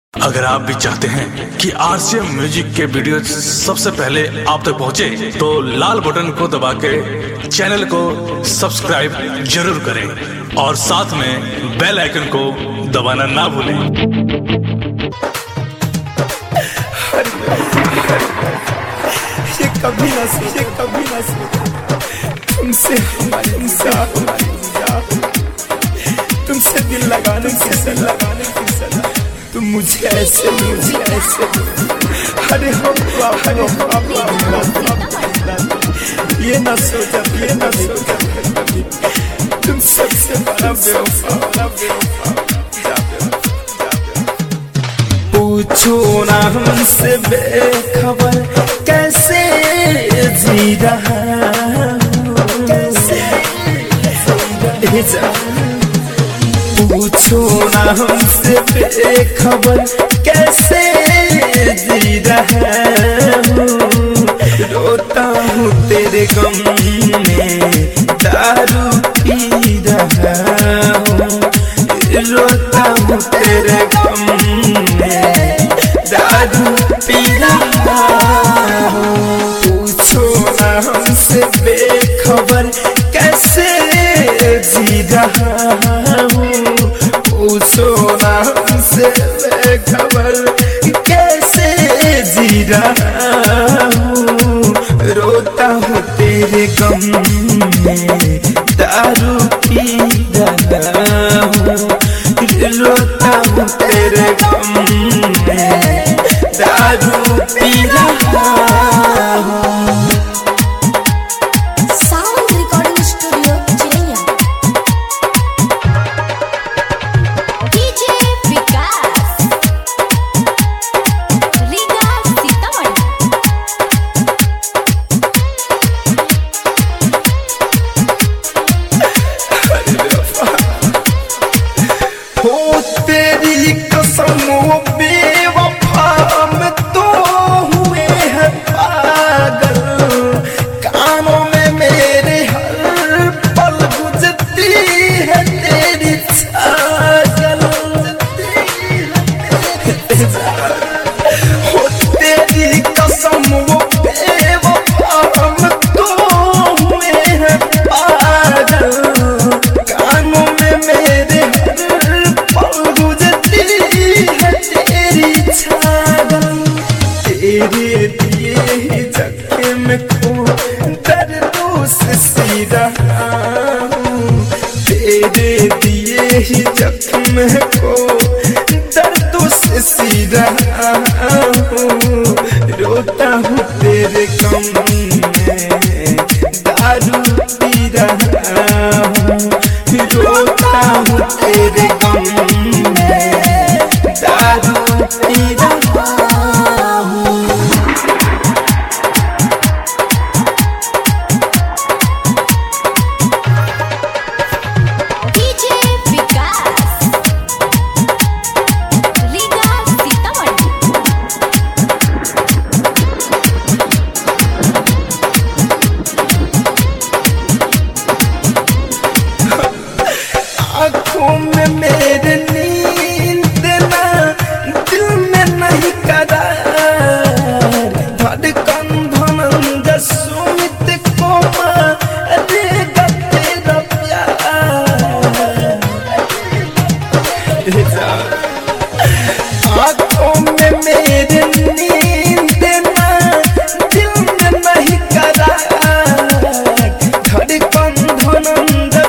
अगर आप भी चाहते हैं कि आरसीएम म्यूजिक के वीडियो सबसे पहले आप तक पहुंचे, तो लाल बटन को दबा के चैनल को सब्सक्राइब जरूर करें और साथ में बेल आइकन को दबाना ना भूलें। ये कभी ना तुमसे तुमसे दिल लगाने की सलाह तुम मुझे ऐसे अरे ये ना सोचा तुम सबसे बड़ा बेवफा पूछो ना हमसे बेखबर कैसे जी रहा पूछो ना हमसे बेखबर कैसे जी रहा हूँ। रोता हूँ तेरे गम में दारू पी रहा हूँ। रोता हूँ तेरे गम में दारू पी रहा हूँ। पूछो ना हमसे बेखबर कैसे जी रहा हूँ। पूछो ना हमसे बेखबर कैसे जी रहा हूँ। रोता हूँ तेरे गम में दारू पी रहा हूँ। रोता हूँ तेरे गम में दारू पी रहा हूँ। तेरी कसम बेवफा में तो हुए हैं पागल। कानों में मेरे हर पल गुजरती है तेरी छागल। हो तेरी कसम बेवफा में तो हुए हैं पागल। कानों में मेरे तेरे दिए ही जख्म को दर्दों से सी रहा हूँ। तेरे दिए ही जख्म को दर्दों से सी रहा हूँ। रोता हूँ तेरे गम में दारू पी रहा हूँ। रोता हूँ तेरे गम में दारू पी रहा हूँ। आँखों में मेरे नींद ना, दिल में नहीं करार। धड़कन धनंजय सुमित को मारेगा तेरा प्यार। आँखों में मेरे नींद ना, दिल में नहीं करार। धड़कन धनंजय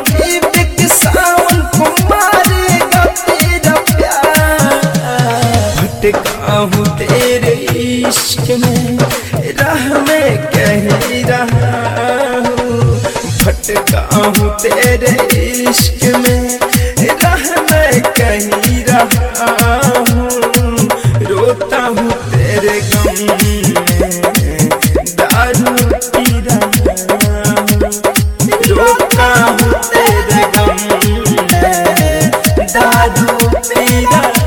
भटका हूँ तेरे इश्क में राह में कहीं रहा हूँ। भटका हूँ तेरे इश्क में राह में कहीं रहा हूँ। रोता हूँ तेरे गम में दारू पी रहा हूँ। रोता हूँ तेरे गम में दारू पी रहा हूँ।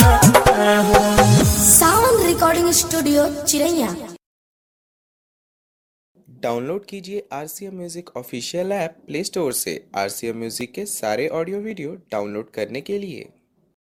Recording studio Chiraiya. डाउनलोड कीजिए RCM music official app play store से। आरसीएम म्यूजिक के सारे ऑडियो वीडियो डाउनलोड करने के लिए